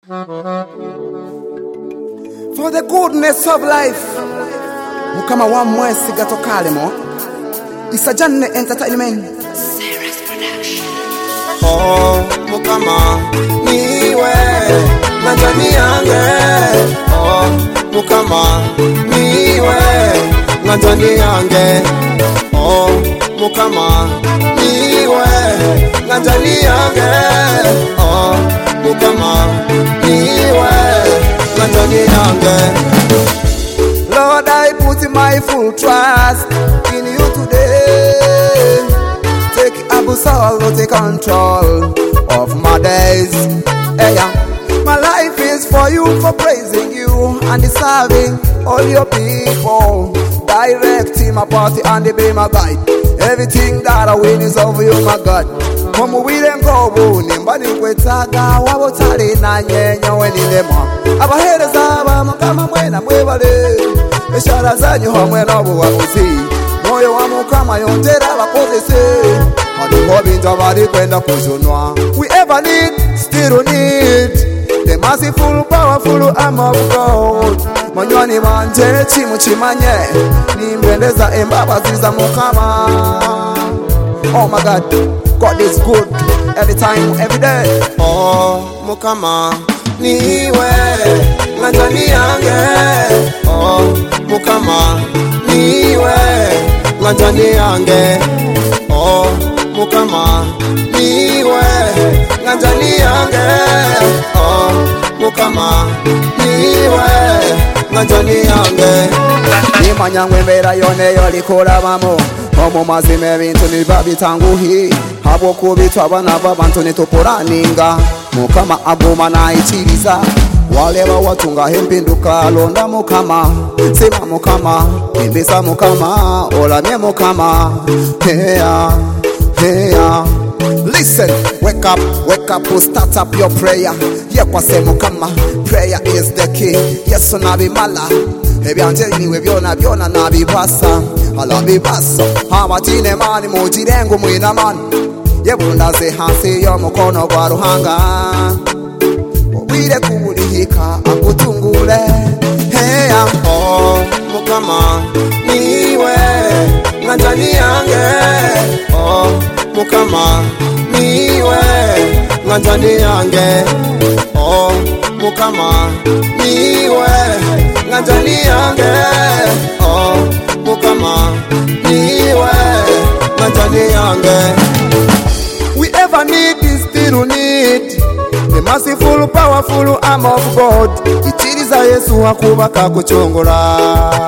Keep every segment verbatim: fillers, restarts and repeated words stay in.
For the goodness of life, mukama wa mwesi gatokalemo. Isajane Entertainment. Serious Production. Oh, mukama niwe ngajani yange. Oh, mukama niwe ngajani yange. Oh, mukama niwe ngajani yange. Oh, mukama niwe ngajani yange. Lord, I put my full trust in you today. Take absolute take control of my days. Hey, yeah. My life is for you, for praising you and serving all your people. Directing my party and be my guide. Everything that I win is of you, my God. Come with and go, nimbani kwetaga wabotale na nyenyo wenilema. Abahereza abamukama mwena mwebale. Eshara zanyu hamwe nabo wabuzi. Moyo wa mukama yondera bakozese. Adiho bintu bali kwenda kuzunwa. We ever need, still need the merciful, powerful arm of God. Manywani manje chimu chimanye. Nimbendeza embabazi za mukama. Oh my God, God is good every time, every day. Oh, mukama niwe ngajani yange. Oh, mukama niwe ngajani yange. Oh, mukama niwe ngajani yange. Oh, mukama niwe ngajani yange. Nimanya ngwembera yone yolikora mamo. Omu mazime ebintu nibabitanguhi. Habo kubitwa abana b'abantu nitupuraninga. Mukama aguma nayikiriza. Waleba watunga hempinduka londa mukama. Sima mukama, imbisa mukama, olamye mukama. Heya, heya. Listen, wake up, wake up, start up your prayer. Yekwase mukama, prayer is the key. Yesu nabimala. Ebyanje niwe byona byona nabibasa. Alabibasa, abatine mani mujirengu mwina mani. Yebundaze hansi yo mukono gwa ruhanga. Wire kumulihika akutungule. Heya. Oh, mukama niwe ngajani yange. Oh, mukama niwe ngajani yange. Oh, mukama niwe ngajani yange. Oh, mukama niwe ngajani yange. We ever need this, still need the merciful, powerful arm of God. Ichiriza Yesu akubaka kuchongola.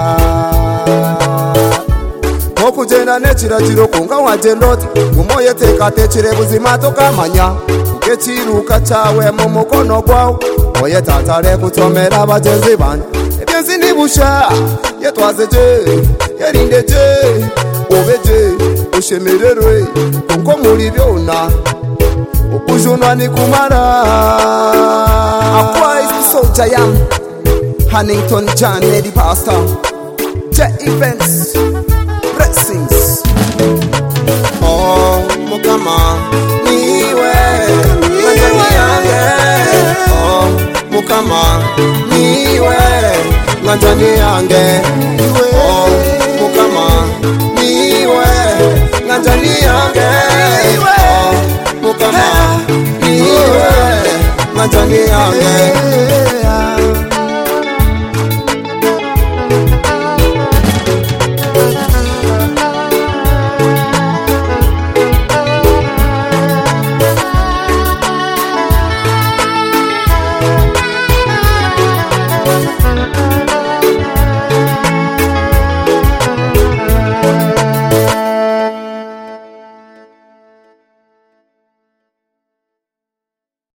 Okujenda nechiragiro kunga wajendoti. Umoye teka techire buzima tokamanya. Ukechiruka chawe mu mukono gwawo. Oye tatale kutomera bagenzi bane. Ebyenzi nibusha yetwazeje yerindeje obeje ushemererwe kuko muri byona ukujunwa ni kumara. Akwa is the soldier yam Huntington John Lady Pastor J Events Blessings. Oh, mukama niwe ngajani yange. Oh, mukama niwe ngajani yange. Oh, mukama niwe ngajani yange. Oh, mukama niwe ngajani yange.